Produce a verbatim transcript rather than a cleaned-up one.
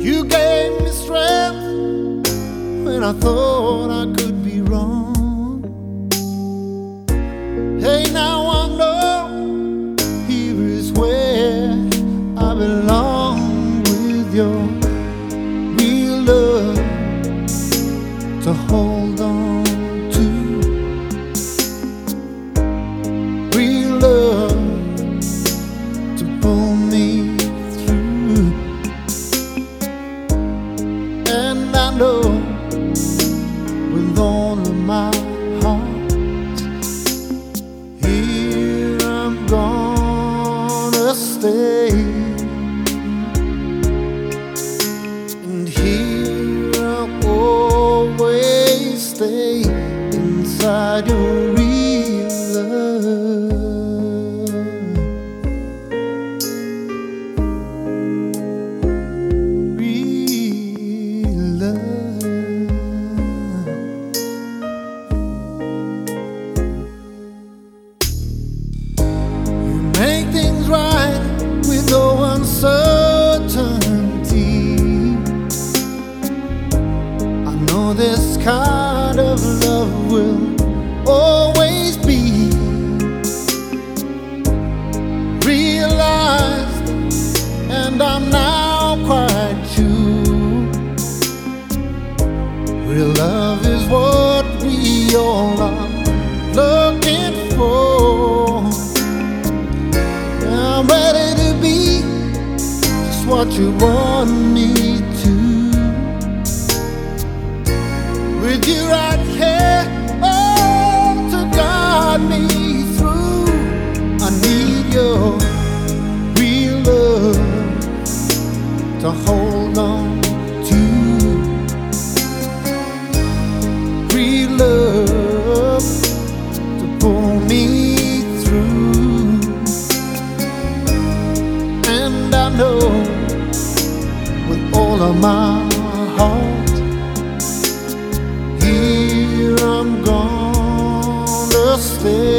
You gave me strength when I thought I could be wrong. Hey, now I know here is where I belong, with your real love to hold on to, real love to pull me through. And I know with all of my heart, here I'm gonna stay, and here I'll always stay inside your real love. Make things right with no uncertainty. I know this kind of love will always be realized, and I'm now quite sure real love is what we all are looking for. I'm ready to be just what you want me to, with you right here, oh, to guide me through. I need your real love to hold on to, real love to pull me through. And I know with all of my heart, here I'm gonna stay.